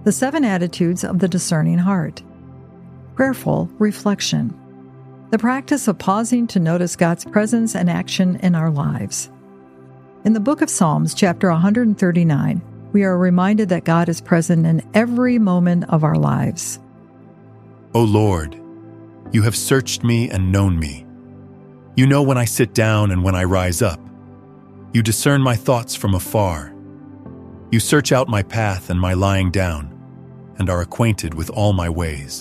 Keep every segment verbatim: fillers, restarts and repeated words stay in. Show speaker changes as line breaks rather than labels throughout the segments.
The Seven Attitudes of the Discerning Heart. Prayerful reflection. The practice of pausing to notice God's presence and action in our lives. In the book of Psalms, chapter one thirty-nine, we are reminded that God is present in every moment of our lives.
O Lord, you have searched me and known me. You know when I sit down and when I rise up. You discern my thoughts from afar. You search out my path and my lying down, and are acquainted with all my ways.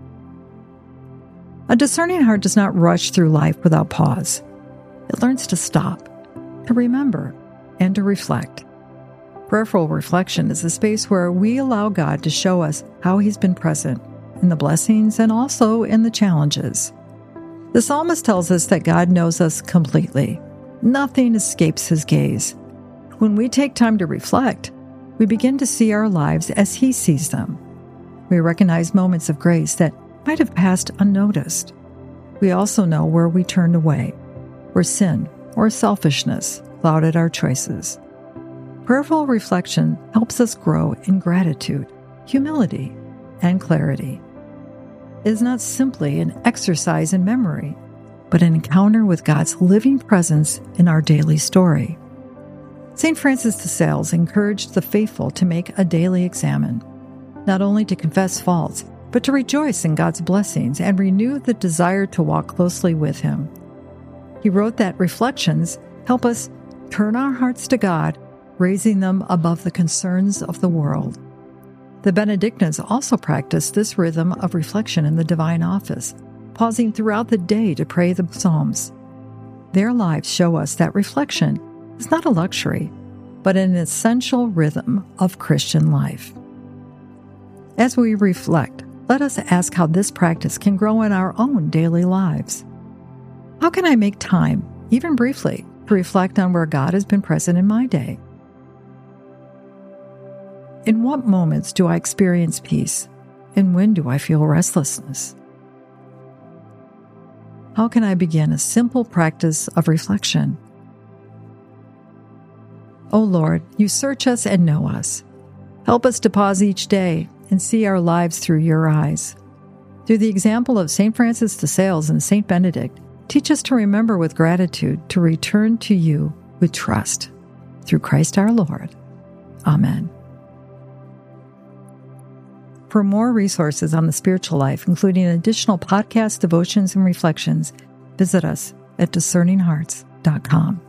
A discerning heart does not rush through life without pause. It learns to stop, to remember, and to reflect. Prayerful reflection is a space where we allow God to show us how He's been present in the blessings and also in the challenges. The psalmist tells us that God knows us completely. Nothing escapes His gaze. When we take time to reflect, we begin to see our lives as He sees them. We recognize moments of grace that might have passed unnoticed. We also know where we turned away, where sin or selfishness clouded our choices. Prayerful reflection helps us grow in gratitude, humility, and clarity. It is not simply an exercise in memory, but an encounter with God's living presence in our daily story. Saint Francis de Sales encouraged the faithful to make a daily examen, not only to confess faults, but to rejoice in God's blessings and renew the desire to walk closely with Him. He wrote that reflections help us turn our hearts to God, raising them above the concerns of the world. The Benedictines also practiced this rhythm of reflection in the divine office, pausing throughout the day to pray the Psalms. Their lives show us that reflection is not a luxury, but an essential rhythm of Christian life. As we reflect, let us ask how this practice can grow in our own daily lives. How can I make time, even briefly, to reflect on where God has been present in my day? In what moments do I experience peace, and when do I feel restlessness? How can I begin a simple practice of reflection? O Lord, you search us and know us. Help us to pause each day and see our lives through your eyes. Through the example of Saint Francis de Sales and Saint Benedict, teach us to remember with gratitude to return to you with trust. Through Christ our Lord. Amen. For more resources on the spiritual life, including additional podcasts, devotions, and reflections, visit us at discerning hearts dot com.